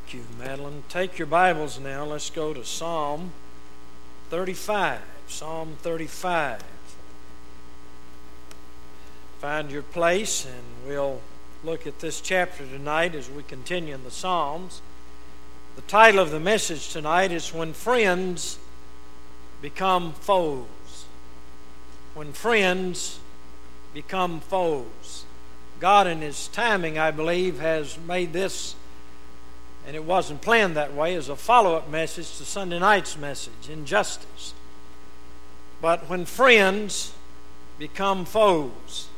Thank you, Madeline. Take your Bibles now. Let's go to Psalm 35. Psalm 35. Find your place, and we'll look at this chapter tonight as we continue in the Psalms. The title of the message tonight is When Friends Become Foes. When Friends Become Foes. God in His timing, I believe, has made this, and it wasn't planned that way, as a follow-up message to Sunday night's message, Injustice. But when friends become foes.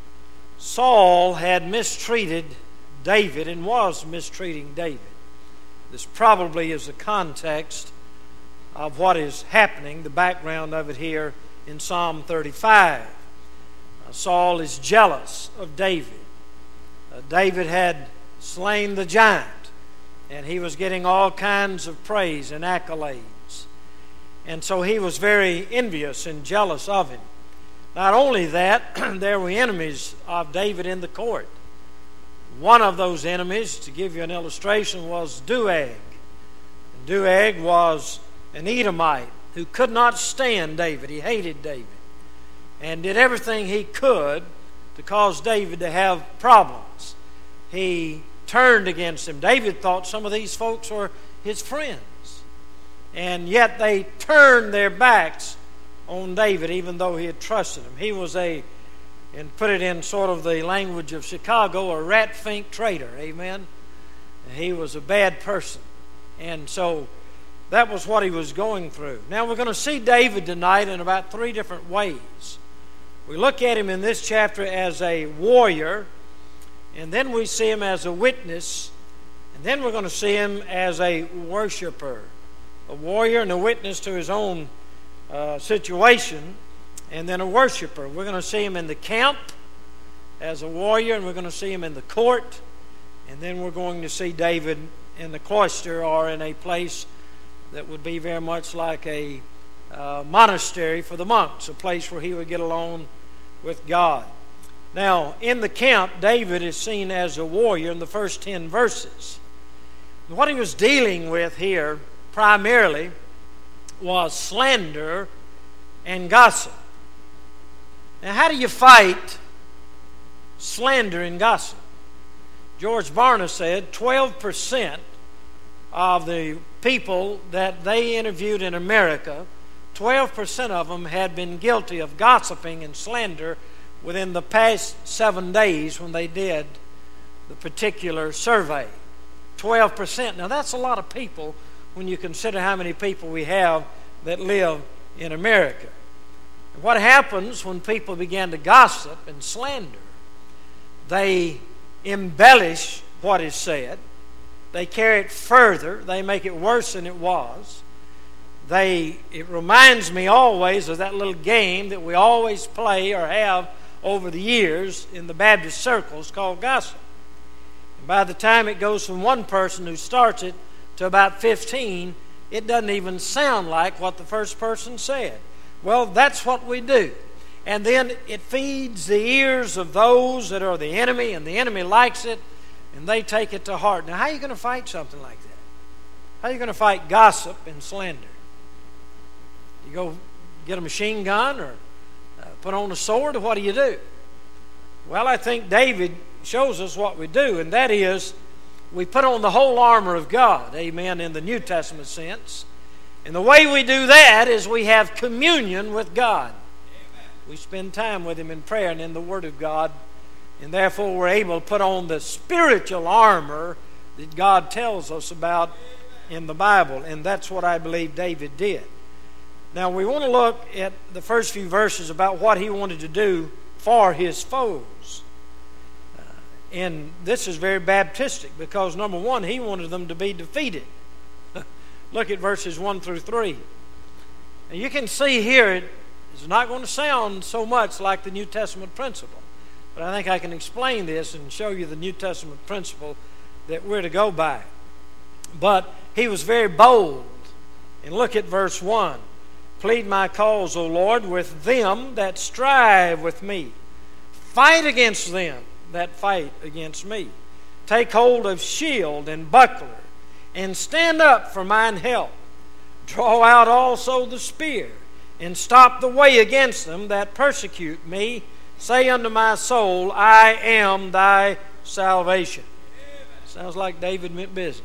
Saul had mistreated David and was mistreating David. This probably is the context of what is happening, the background of it here in Psalm 35. Saul is jealous of David. David had slain the giant, and he was getting all kinds of praise and accolades. And so he was very envious and jealous of him. Not only that, there were enemies of David in the court. One of those enemies, to give you an illustration, was Doeg. And Doeg was an Edomite who could not stand David. He hated David and did everything he could to cause David to have problems. He turned against him. David thought some of these folks were his friends, and yet they turned their backs on David even though he had trusted him. He was and put it in sort of the language of Chicago, a rat-fink traitor. Amen? He was a bad person. And so that was what he was going through. Now we're going to see David tonight in about three different ways. We look at him in this chapter as a warrior, and then we see him as a witness, and then we're going to see him as a worshiper. A warrior and a witness to his own situation, and then a worshiper. We're going to see him in the camp as a warrior, and we're going to see him in the court, and then we're going to see David in the cloister, or in a place that would be very much like a monastery for the monks, a place where he would get along with God. Now, in the camp, David is seen as a warrior in the first 10 verses. What he was dealing with here primarily was slander and gossip. Now, how do you fight slander and gossip? George Barna said 12% of the people that they interviewed in America, 12% of them had been guilty of gossiping and slander within the past 7 days when they did the particular survey. 12%. Now, that's a lot of people when you consider how many people we have that live in America. And what happens when people begin to gossip and slander? They embellish what is said. They carry it further. They make it worse than it was. It reminds me always of that little game that we always play or have over the years in the Baptist circles called gossip. And by the time it goes from one person who starts it to about 15, it doesn't even sound like what the first person said. Well, that's what we do. And then it feeds the ears of those that are the enemy, and the enemy likes it, and they take it to heart. Now, how are you going to fight something like that? How are you going to fight gossip and slander? You go get a machine gun or put on a sword, or what do you do? Well, I think David shows us what we do, and that is we put on the whole armor of God, amen, in the New Testament sense. And the way we do that is we have communion with God. Amen. We spend time with Him in prayer and in the Word of God, and therefore we're able to put on the spiritual armor that God tells us about in the Bible, and that's what I believe David did. Now, we want to look at the first few verses about what he wanted to do for his foes. And this is very Baptistic because, number one, he wanted them to be defeated. Look at verses 1 through 3. And you can see here it's not going to sound so much like the New Testament principle. But I think I can explain this and show you the New Testament principle that we're to go by. But he was very bold. And look at verse 1. Plead my cause, O Lord, with them that strive with me. Fight against them that fight against me. Take hold of shield and buckler, and stand up for mine help. Draw out also the spear, and stop the way against them that persecute me. Say unto my soul, I am thy salvation. Sounds like David meant business.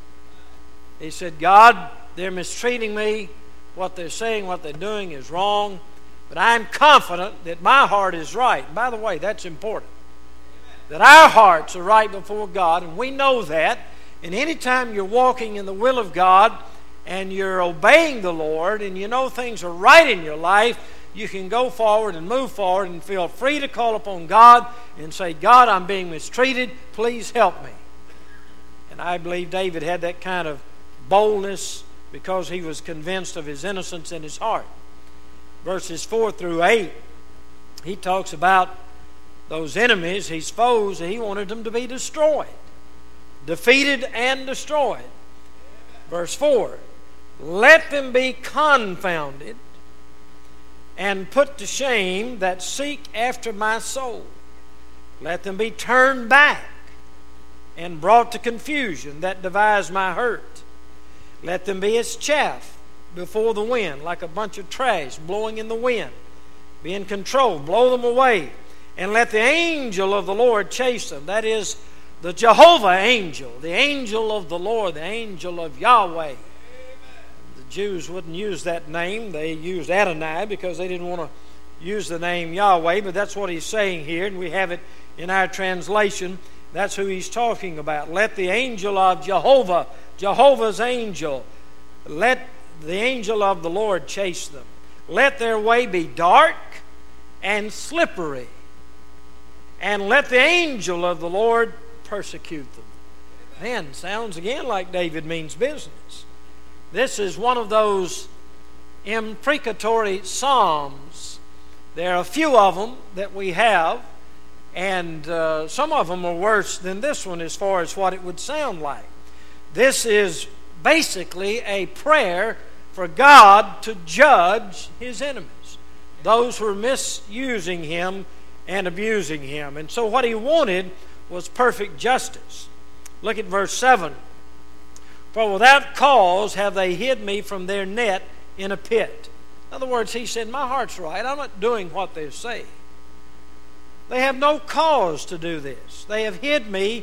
He said, God, they're mistreating me. What they're saying, what they're doing is wrong. But I'm confident that my heart is right. And by the way, that's important. That our hearts are right before God, and we know that. And anytime you're walking in the will of God and you're obeying the Lord and you know things are right in your life, you can go forward and move forward and feel free to call upon God and say, God, I'm being mistreated. Please help me. And I believe David had that kind of boldness because he was convinced of his innocence in his heart. Verses 4 through 8, he talks about those enemies, his foes, and he wanted them to be destroyed. Defeated and destroyed. Verse 4, let them be confounded and put to shame that seek after my soul. Let them be turned back and brought to confusion that devise my hurt. Let them be as chaff before the wind, like a bunch of trash blowing in the wind. Be in control, blow them away. And let the angel of the Lord chase them. That is the Jehovah angel, the angel of the Lord, the angel of Yahweh. The Jews wouldn't use that name. They used Adonai because they didn't want to use the name Yahweh, but that's what he's saying here, and we have it in our translation. That's who he's talking about. Let the angel of Jehovah, Jehovah's angel, let the angel of the Lord chase them. Let their way be dark and slippery, and let the angel of the Lord persecute them. Man, sounds again like David means business. This is one of those imprecatory psalms. There are a few of them that we have, and some of them are worse than this one as far as what it would sound like. This is basically a prayer for God to judge his enemies, those who are misusing him and abusing him. And so what he wanted was perfect justice. Look at verse 7. For without cause have they hid me from their net in a pit. In other words, he said, my heart's right. I'm not doing what they're saying. They have no cause to do this. They have hid me.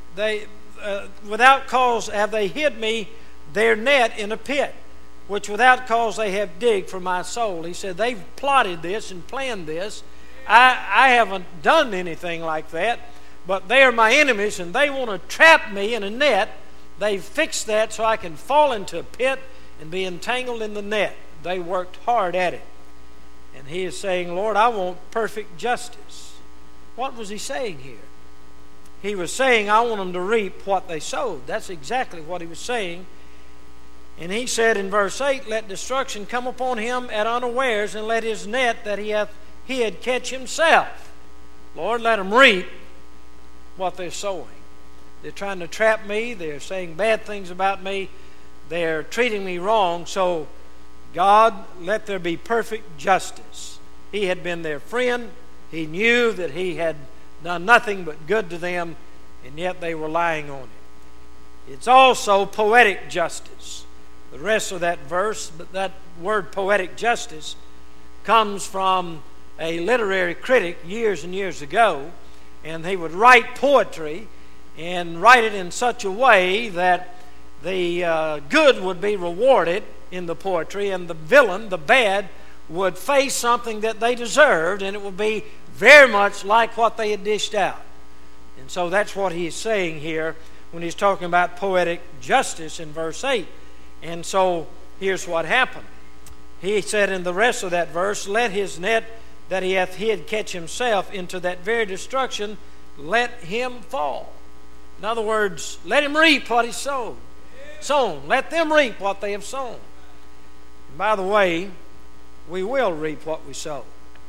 Without cause have they hid me their net in a pit, which without cause they have digged for my soul. He said, they've plotted this and planned this. I haven't done anything like that, but they are my enemies and they want to trap me in a net. They've fixed that so I can fall into a pit and be entangled in the net. They worked hard at it. And he is saying, Lord, I want perfect justice. What was he saying here? He was saying, I want them to reap what they sowed. That's exactly what he was saying. And he said in verse 8, let destruction come upon him at unawares, and let his net that he hath hid catch himself. Lord, let them reap what they're sowing. They're trying to trap me. They're saying bad things about me. They're treating me wrong. So, God, let there be perfect justice. He had been their friend. He knew that he had done nothing but good to them, and yet they were lying on him. It's also poetic justice. The rest of that verse, but that word poetic justice comes from a literary critic years and years ago, and he would write poetry and write it in such a way that the good would be rewarded in the poetry, and the villain, the bad, would face something that they deserved, and it would be very much like what they had dished out. And so that's what he's saying here when he's talking about poetic justice in verse 8. And so here's what happened. He said in the rest of that verse, let his net that he hath hid catch himself into that very destruction, let him fall. In other words, let him reap what he sown. Let them reap what they have sown. And by the way, we will reap what we sow.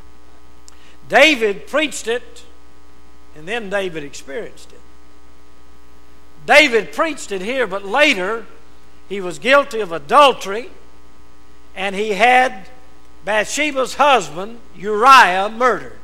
David preached it, and then David experienced it. David preached it here, but later he was guilty of adultery, and he had Bathsheba's husband, Uriah, murdered.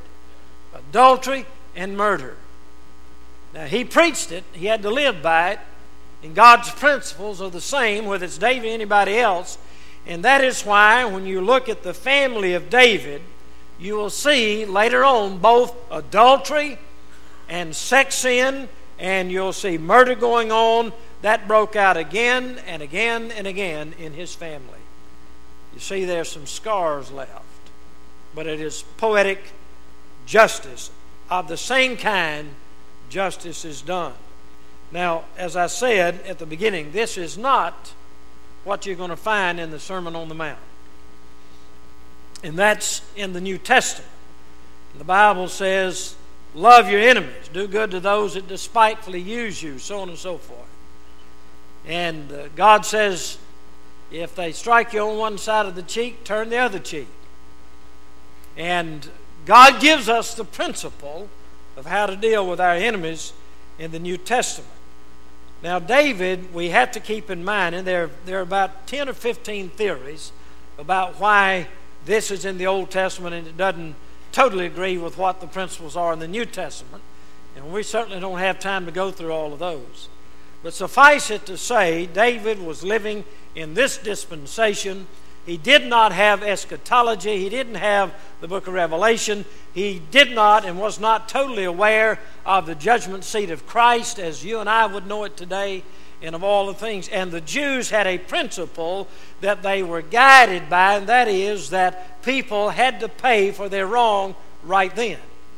Adultery and murder. Now, he preached it. He had to live by it. And God's principles are the same, whether it's David or anybody else. And that is why when you look at the family of David, you will see later on both adultery and sex sin, and you'll see murder going on. That broke out again and again and again in his family. You see there's some scars left, but it is poetic justice. Of the same kind, justice is done. Now, as I said at the beginning, this is not what you're going to find in the Sermon on the Mount. And that's in the New Testament. The Bible says, love your enemies, do good to those that despitefully use you, so on and so forth. And God says, if they strike you on one side of the cheek, turn the other cheek. And God gives us the principle of how to deal with our enemies in the New Testament. Now, David, we have to keep in mind, and there are about 10 or 15 theories about why this is in the Old Testament and it doesn't totally agree with what the principles are in the New Testament. And we certainly don't have time to go through all of those. But suffice it to say, David was living in this dispensation. He did not have eschatology. He didn't have the book of Revelation. He did not and was not totally aware of the judgment seat of Christ as you and I would know it today, and of all the things. And the Jews had a principle that they were guided by, and that is that people had to pay for their wrong right then.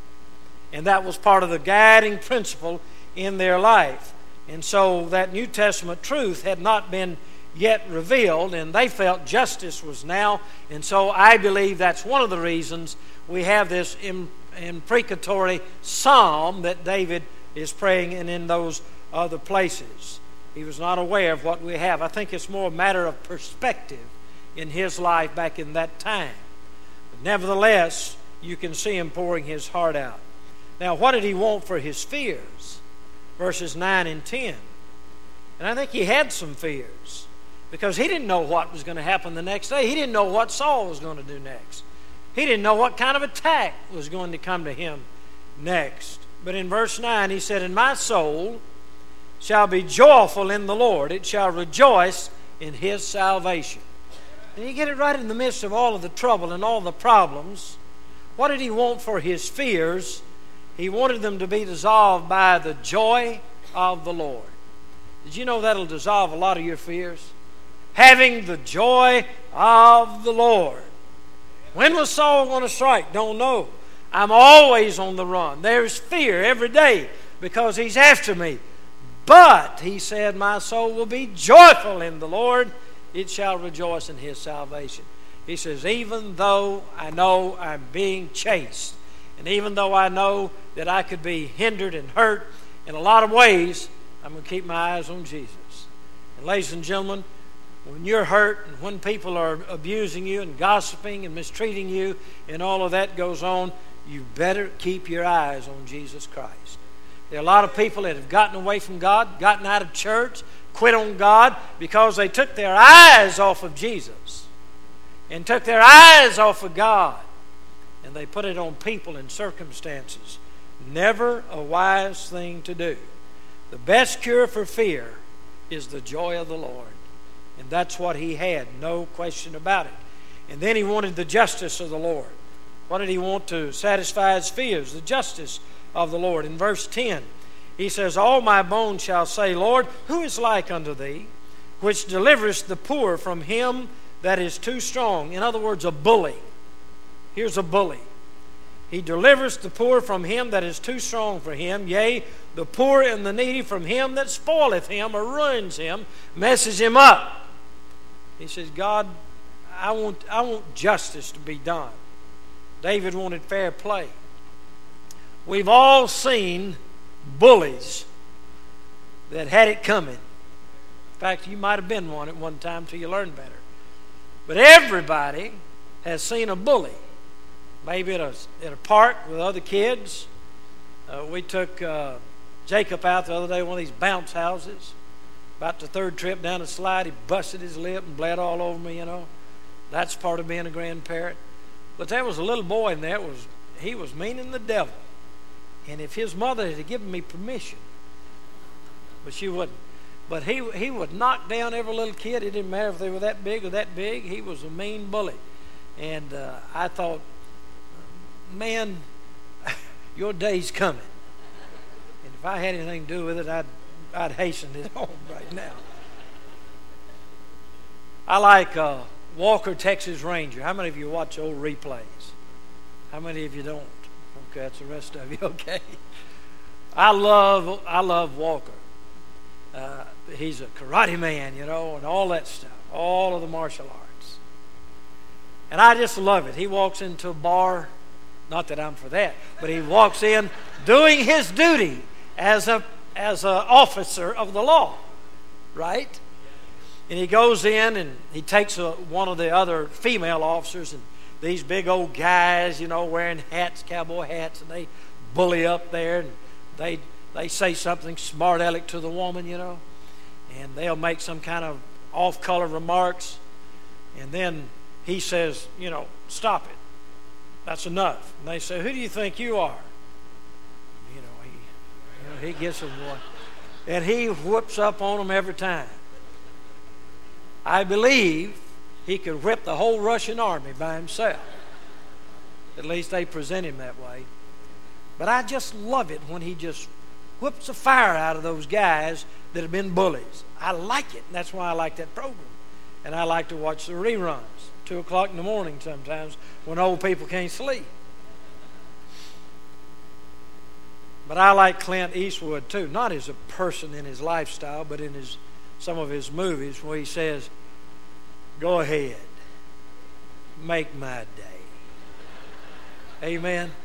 And that was part of the guiding principle in their life. And so that New Testament truth had not been yet revealed, and they felt justice was now. And so I believe that's one of the reasons we have this imprecatory psalm that David is praying in those other places. He was not aware of what we have. I think it's more a matter of perspective in his life back in that time. But nevertheless, you can see him pouring his heart out. Now, what did he want for his fears? Verses 9 and 10. And I think he had some fears, because he didn't know what was going to happen the next day. He didn't know what Saul was going to do next. He didn't know what kind of attack was going to come to him next. But in verse 9 he said, "And my soul shall be joyful in the Lord. It shall rejoice in his salvation." And you get it right in the midst of all of the trouble and all the problems. What did he want for his fears? He wanted them to be dissolved by the joy of the Lord. Did you know that'll dissolve a lot of your fears? Having the joy of the Lord. When was Saul going to strike? Don't know. I'm always on the run. There's fear every day because he's after me. But, he said, my soul will be joyful in the Lord. It shall rejoice in his salvation. He says, even though I know I'm being chased, and even though I know that I could be hindered and hurt in a lot of ways, I'm going to keep my eyes on Jesus. And ladies and gentlemen, when you're hurt and when people are abusing you and gossiping and mistreating you and all of that goes on, you better keep your eyes on Jesus Christ. There are a lot of people that have gotten away from God, gotten out of church, quit on God because they took their eyes off of Jesus and took their eyes off of God, and they put it on people and circumstances. Never a wise thing to do. The best cure for fear is the joy of the Lord. And that's what he had, no question about it. And then he wanted the justice of the Lord. What did he want to satisfy his fears? The justice of the Lord. In verse 10, he says, all my bones shall say, Lord, who is like unto thee, which deliverest the poor from him that is too strong? In other words, a bully. Here's a bully. He delivers the poor from him that is too strong for him, yea, the poor and the needy from him that spoileth him or ruins him, messes him up. He says, God, I want justice to be done. David wanted fair play. We've all seen bullies that had it coming. In fact, you might have been one at one time till you learned better. But everybody has seen a bully. Maybe at a park with other kids. We took Jacob out the other day, one of these bounce houses. About the third trip down the slide, he busted his lip and bled all over me, That's part of being a grandparent. But there was a little boy in there, he was meaning the devil. And if his mother had given me permission, but she wouldn't. But he would knock down every little kid. It didn't matter if they were that big or that big. He was a mean bully. And I thought, man, your day's coming. And if I had anything to do with it, I'd hasten it home right now. I like Walker, Texas Ranger. How many of you watch old replays? How many of you don't? Okay, that's the rest of you. Okay. I love Walker. He's a karate man, and all that stuff, all of the martial arts. And I just love it. He walks into a bar, not that I'm for that, but he walks in doing his duty as a officer of the law, right? And he goes in and he takes one of the other female officers, and these big old guys, wearing hats, cowboy hats, and they bully up there, and they say something smart-aleck to the woman, and they'll make some kind of off-color remarks, and then he says, stop it. That's enough. And they say, who do you think you are? He gets them one. And he whoops up on them every time. I believe he could whip the whole Russian army by himself. At least they present him that way. But I just love it when he just whips the fire out of those guys that have been bullies. I like it. And that's why I like that program. And I like to watch the reruns, 2 o'clock in the morning sometimes, when old people can't sleep. But I like Clint Eastwood too, not as a person in his lifestyle, but in some of his movies where he says, go ahead, make my day. Amen.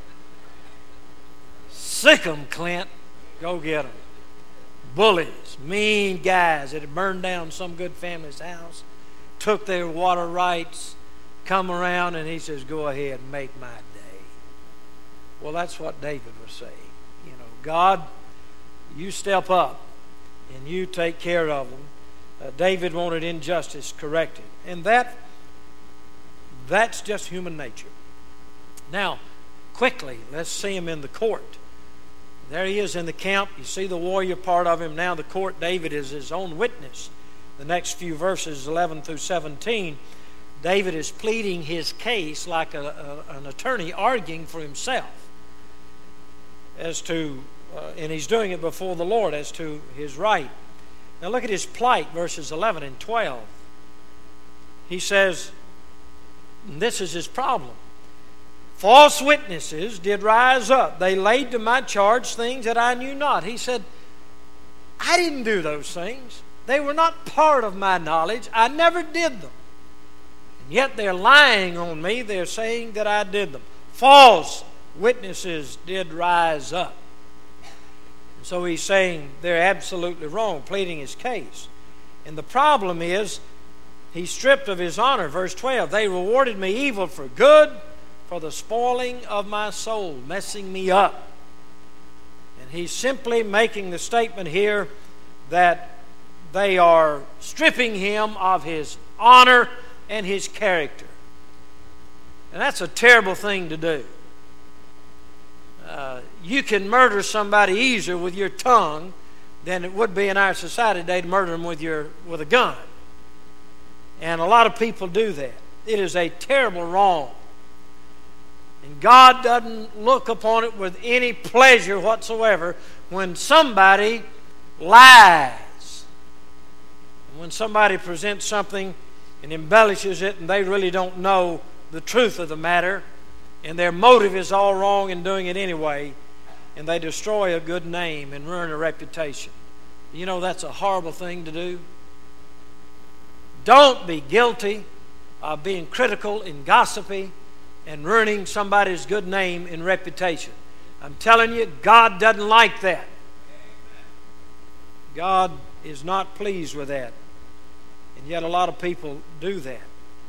Sick 'em, Clint. Go get 'em. Bullies, mean guys that had burned down some good family's house, took their water rights, come around, and he says, go ahead, make my day. Well, that's what David was saying. God, you step up and you take care of them. David wanted injustice corrected. And that's just human nature. Now, quickly, let's see him in the court. There he is in the camp. You see the warrior part of him. Now the court, David is his own witness. The next few verses, 11 through 17, David is pleading his case like an attorney arguing for himself. And he's doing it before the Lord as to his right. Now look at his plight, verses 11 and 12. He says, and this is his problem. False witnesses did rise up. They laid to my charge things that I knew not. He said, I didn't do those things. They were not part of my knowledge. I never did them. And yet they're lying on me. They're saying that I did them. False witnesses did rise up. And so he's saying they're absolutely wrong, pleading his case. And the problem is, he's stripped of his honor. Verse 12, they rewarded me evil for good, for the spoiling of my soul, messing me up. And he's simply making the statement here that they are stripping him of his honor and his character. And that's a terrible thing to do. You can murder somebody easier with your tongue than it would be in our society today to murder them with a gun. And a lot of people do that. It is a terrible wrong. And God doesn't look upon it with any pleasure whatsoever when somebody lies. When somebody presents something and embellishes it and they really don't know the truth of the matter and their motive is all wrong in doing it anyway, and they destroy a good name and ruin a reputation. You know that's a horrible thing to do. Don't be guilty of being critical and gossipy and ruining somebody's good name and reputation. I'm telling you, God doesn't like that. God is not pleased with that. And yet a lot of people do that.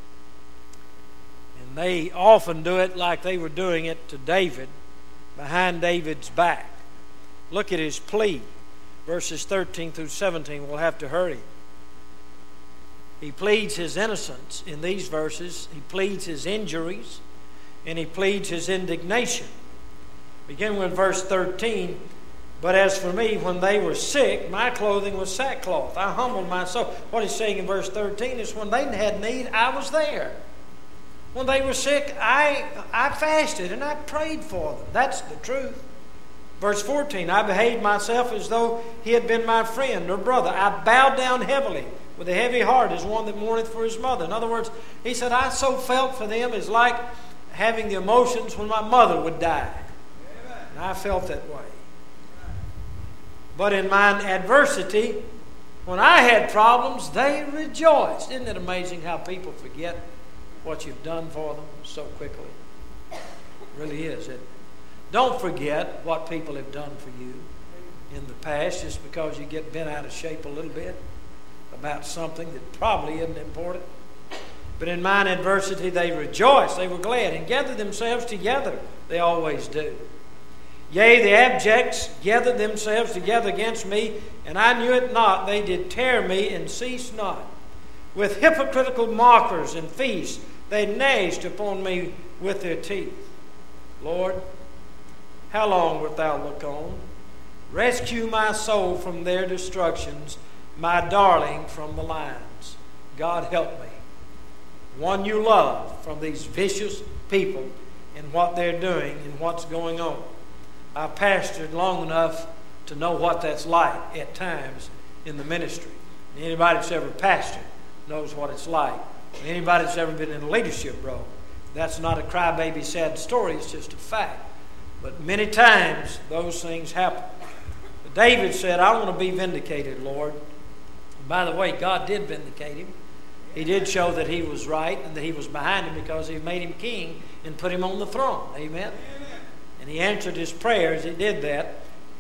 And they often do it like they were doing it to David, behind David's back. Look at his plea. Verses 13 through 17. We'll have to hurry. He pleads his innocence in these verses. He pleads his injuries. And he pleads his indignation. Begin with verse 13. But as for me, when they were sick, my clothing was sackcloth. I humbled myself. What he's saying in verse 13 is when they had need, I was there. When they were sick, I fasted and I prayed for them. That's the truth. Verse 14, I behaved myself as though he had been my friend or brother. I bowed down heavily with a heavy heart as one that mourneth for his mother. In other words, he said, I so felt for them as like having the emotions when my mother would die. And I felt that way. But in mine adversity, when I had problems, they rejoiced. Isn't it amazing how people forget what you've done for them so quickly? It really is, isn't it? Don't forget what people have done for you in the past just because you get bent out of shape a little bit about something that probably isn't important. But in mine adversity they rejoiced, they were glad, and gathered themselves together. They always do. Yea, the abjects gathered themselves together against me, and I knew it not. They did tear me and ceased not. With hypocritical mockers and feasts, they gnashed upon me with their teeth. Lord, how long wilt thou look on? Rescue my soul from their destructions, my darling from the lions. God help me. One you love from these vicious people and what they're doing and what's going on. I pastored long enough to know what that's like at times in the ministry. And anybody that's ever pastored knows what it's like. Anybody that's ever been in a leadership role, that's not a crybaby sad story, it's just a fact. But many times those things happen. But David said, I want to be vindicated, Lord. And by the way, God did vindicate him. He did show that he was right and that he was behind him because he made him king and put him on the throne. Amen? And he answered his prayers. He did that.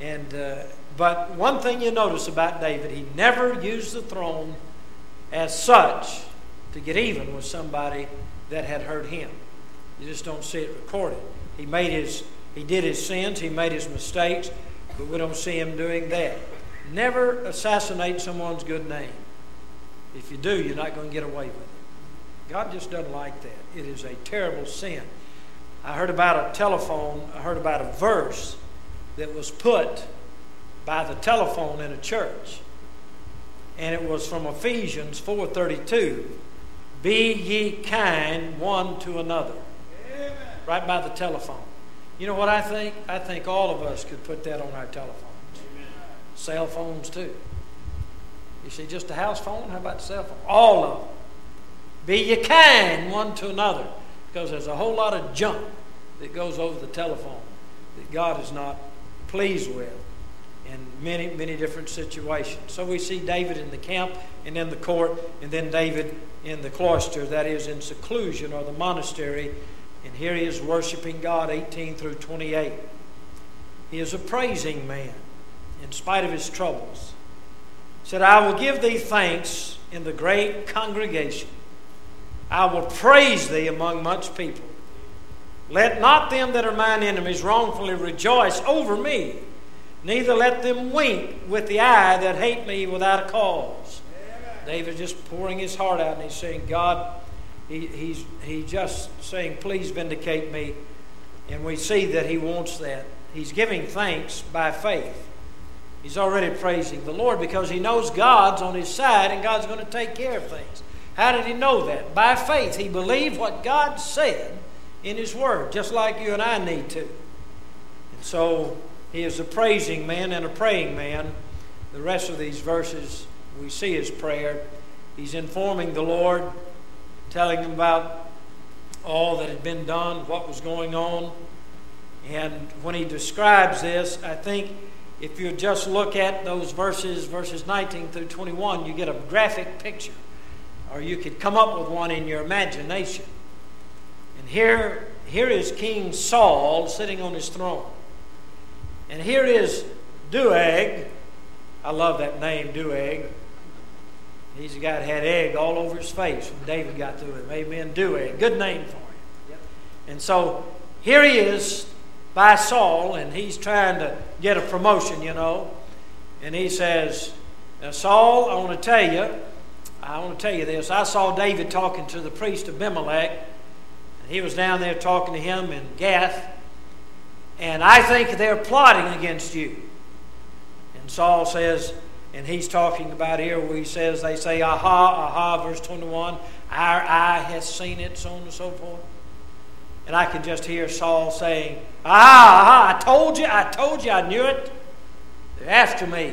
But one thing you notice about David, he never used the throne as such to get even with somebody that had hurt him. You just don't see it recorded. He did his sins, he made his mistakes, but we don't see him doing that. Never assassinate someone's good name. If you do, you're not going to get away with it. God just doesn't like that. It is a terrible sin. I heard about a verse that was put by the telephone in a church. And it was from Ephesians 4:32. Be ye kind one to another. Amen. Right by the telephone. You know what I think? I think all of us could put that on our telephones. Amen. Cell phones too. You see, just a house phone? How about the cell phone? All of them. Be ye kind one to another. Because there's a whole lot of junk that goes over the telephone that God is not pleased with in many, many different situations. So we see David in the camp and in the court, and then David in the cloister, that is in seclusion or the monastery. And here he is worshiping God, 18 through 28. He is a praising man in spite of his troubles. He said, I will give thee thanks in the great congregation. I will praise thee among much people. Let not them that are mine enemies wrongfully rejoice over me, neither let them wink with the eye that hate me without a cause. Amen. David's just pouring his heart out and he's saying, God, he's just saying, please vindicate me. And we see that he wants that. He's giving thanks by faith. He's already praising the Lord because he knows God's on his side and God's going to take care of things. How did he know that? By faith. He believed what God said in his word, just like you and I need to. And so he is a praising man and a praying man. The rest of these verses, we see his prayer. He's informing the Lord, telling him about all that had been done, what was going on. And when he describes this, I think if you just look at those verses 19 through 21, you get a graphic picture. Or you could come up with one in your imagination. And here is King Saul sitting on his throne. And here is Doeg. I love that name, Doeg. He's a guy that had egg all over his face when David got through him. Amen, Doeg. Good name for him. Yep. And so here he is by Saul, and he's trying to get a promotion, you know. And he says, now Saul, I want to tell you this. I saw David talking to the priest Abimelech, and he was down there talking to him in Gath, and I think they're plotting against you. And Saul says, and he's talking about here where he says, they say, aha, aha, verse 21, our eye has seen it, so on and so forth. And I can just hear Saul saying, aha, I told you, I knew it. They're after me.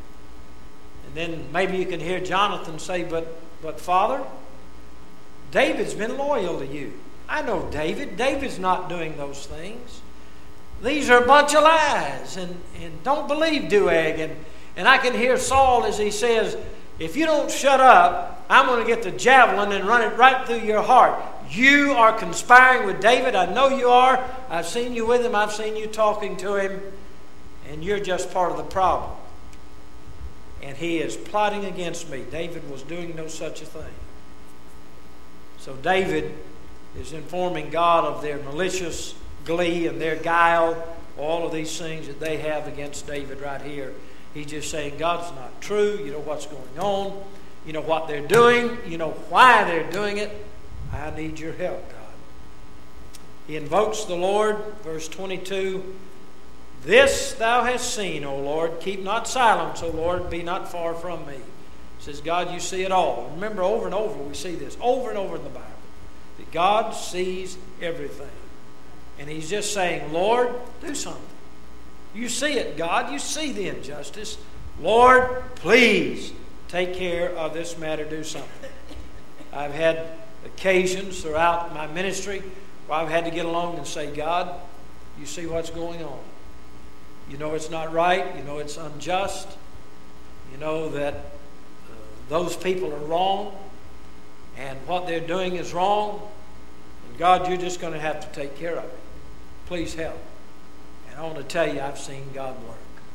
And then maybe you can hear Jonathan say, but Father, David's been loyal to you. I know David. David's not doing those things. These are a bunch of lies. And don't believe Doeg. And I can hear Saul as he says, if you don't shut up, I'm going to get the javelin and run it right through your heart. You are conspiring with David. I know you are. I've seen you with him. I've seen you talking to him. And you're just part of the problem. And he is plotting against me. David was doing no such a thing. So David is informing God of their malicious glee and their guile, all of these things that they have against David right here. He's just saying, God's not true. You know what's going on. You know what they're doing. You know why they're doing it. I need your help, God. He invokes the Lord, verse 22. This thou hast seen, O Lord. Keep not silence, O Lord. Be not far from me. He says, God, you see it all. Remember, over and over we see this, over and over in the Bible, that God sees everything. And he's just saying, Lord, do something. You see it, God. You see the injustice. Lord, please take care of this matter. Do something. I've had occasions throughout my ministry where I've had to get along and say, God, you see what's going on. You know it's not right. You know it's unjust. You know that those people are wrong. And what they're doing is wrong. And God, you're just going to have to take care of it. Please help. And I want to tell you, I've seen God work.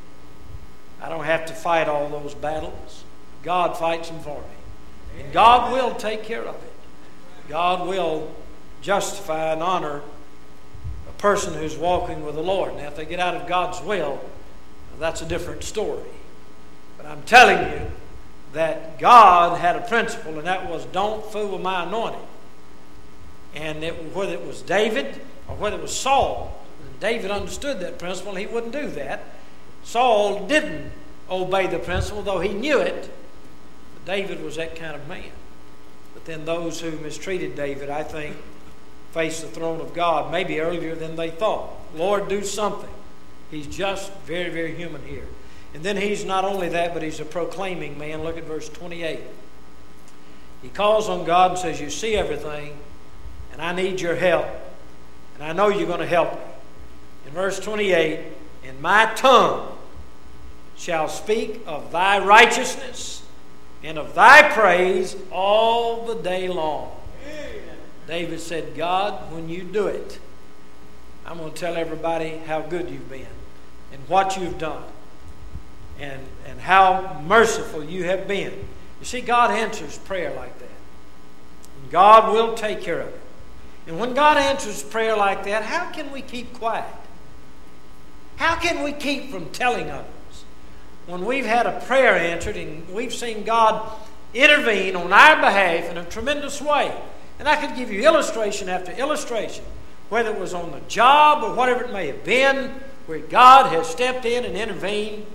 I don't have to fight all those battles. God fights them for me. And God will take care of it. God will justify and honor a person who's walking with the Lord. Now, if they get out of God's will, that's a different story. But I'm telling you that God had a principle, and that was don't fool with my anointing. And whether it was David or whether it was Saul, David understood that principle, and he wouldn't do that. Saul didn't obey the principle, though he knew it. But David was that kind of man. But then those who mistreated David, I think, faced the throne of God maybe earlier than they thought. Lord, do something. He's just very, very human here. And then he's not only that, but he's a proclaiming man. Look at verse 28. He calls on God and says, you see everything, and I need your help. And I know you're going to help me. In verse 28, and my tongue shall speak of thy righteousness and of thy praise all the day long. Amen. David said, God, when you do it, I'm going to tell everybody how good you've been and what you've done and how merciful you have been. You see, God answers prayer like that. And God will take care of it. And when God answers prayer like that, how can we keep quiet? How can we keep from telling others when we've had a prayer answered and we've seen God intervene on our behalf in a tremendous way? And I could give you illustration after illustration, whether it was on the job or whatever it may have been, where God has stepped in and intervened.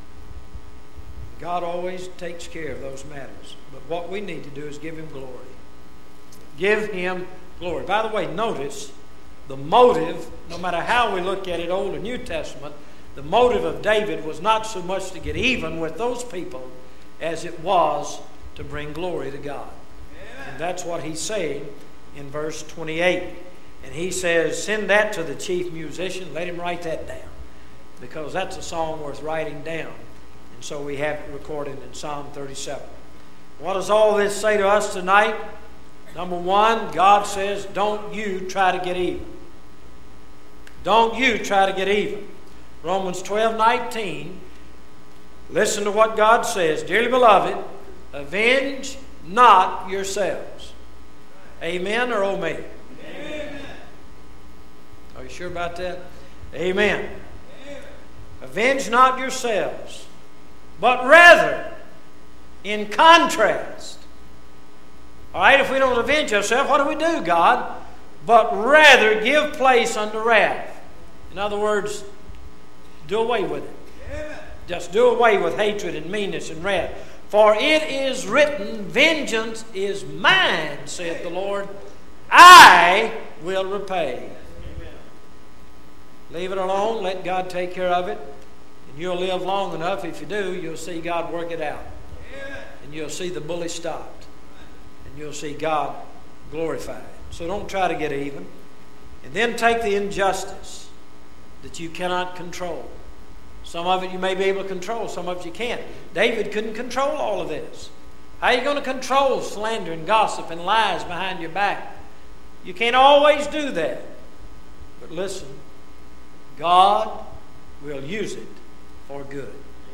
God always takes care of those matters. But what we need to do is give Him glory. Give Him glory. By the way, notice the motive, no matter how we look at it, Old and New Testament, the motive of David was not so much to get even with those people as it was to bring glory to God. Amen. And that's what he's saying in verse 28. And he says, send that to the chief musician, let him write that down, because that's a song worth writing down. And so we have it recorded in Psalm 37. What does all this say to us tonight? Number one, God says, don't you try to get even. Don't you try to get even. Romans 12:19. Listen to what God says. Dearly beloved, avenge not yourselves. Amen or oh me? Amen. Are you sure about that? Amen. Amen. Avenge not yourselves, but rather, in contrast. All right, if we don't avenge ourselves, what do, God? But rather give place unto wrath. In other words, do away with it. Just do away with hatred and meanness and wrath. For it is written, vengeance is mine, saith the Lord. I will repay. Leave it alone. Let God take care of it. And you'll live long enough. If you do, you'll see God work it out. And you'll see the bully stopped. And you'll see God glorified. So don't try to get even. And then take the injustice that you cannot control. Some of it you may be able to control. Some of it you can't. David couldn't control all of this. How are you going to control slander and gossip and lies behind your back? You can't always do that. But listen, God will use it for good.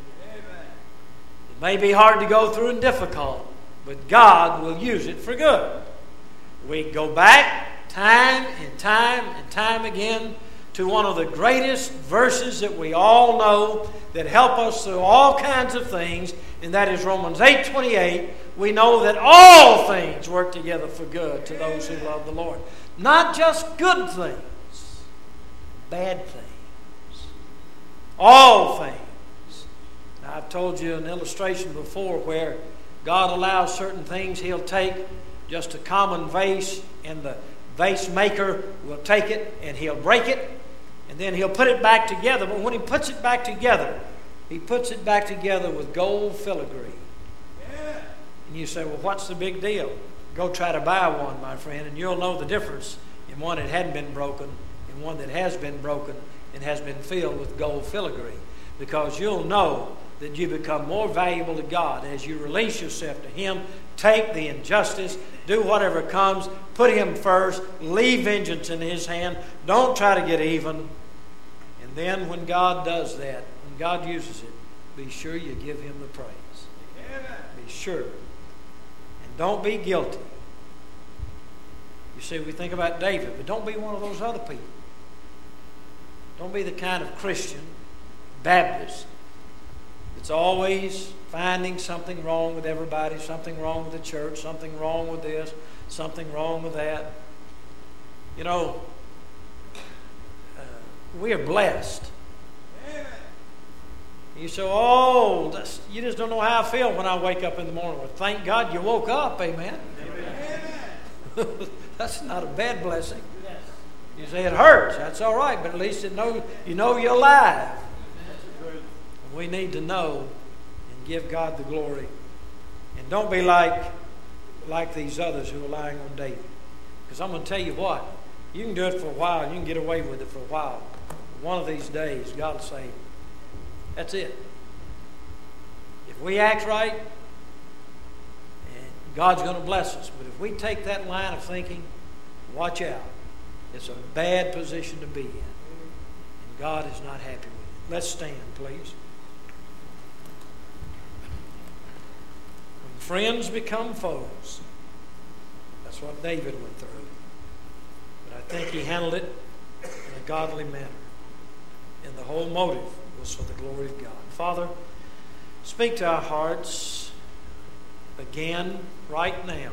It may be hard to go through and difficult, but God will use it for good. We go back time and time and time again to one of the greatest verses that we all know that help us through all kinds of things, and that is Romans 8:28. We know that all things work together for good to those who love the Lord. Not just good things, bad things. All things. Now, I've told you an illustration before where God allows certain things. He'll take just a common vase, and the vase maker will take it and he'll break it, and then he'll put it back together. But when he puts it back together, he puts it back together with gold filigree. Yeah. And you say, well, what's the big deal? Go try to buy one, my friend, and you'll know the difference in one that hadn't been broken and one that has been broken and has been filled with gold filigree. Because you'll know that you become more valuable to God as you release yourself to Him. Take the injustice, do whatever comes, put Him first, leave vengeance in His hand. Don't try to get even. And then when God does that, when God uses it, be sure you give Him the praise. Amen. Be sure. And don't be guilty. You see, we think about David, but don't be one of those other people. Don't be the kind of Christian, Baptist, that's always finding something wrong with everybody, something wrong with the church, something wrong with this, something wrong with that. You know, we are blessed. You say, oh, you just don't know how I feel when I wake up in the morning. Well, thank God you woke up, amen. Amen. That's not a bad blessing. You say it hurts, that's all right, but at least you know you're alive. We need to know and give God the glory. And don't be like these others who are lying on David. Because I'm going to tell you what, you can do it for a while, you can get away with it for a while. One of these days, God will say, that's it. If we act right, God's going to bless us. But if we take that line of thinking, watch out. It's a bad position to be in. And God is not happy with it. Let's stand, please. When friends become foes, that's what David went through. But I think he handled it in a godly manner. And the whole motive was for the glory of God. Father, speak to our hearts again right now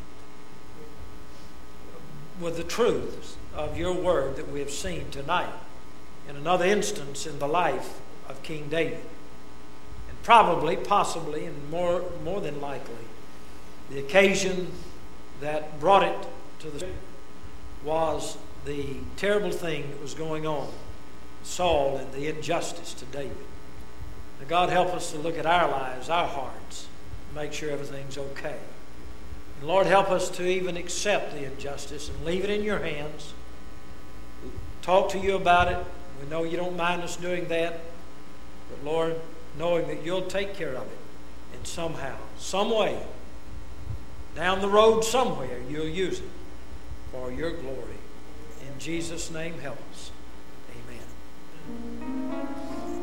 with the truths of your word that we have seen tonight in another instance in the life of King David. And probably, possibly, and more than likely, the occasion that brought it to the was the terrible thing that was going on, Saul and the injustice to David. Now, God, help us to look at our lives, our hearts, and make sure everything's okay. And Lord, help us to even accept the injustice and leave it in your hands. Talk to you about it. We know you don't mind us doing that. But Lord, knowing that you'll take care of it and somehow, some way, down the road somewhere, you'll use it for your glory. In Jesus' name, help us. Amen.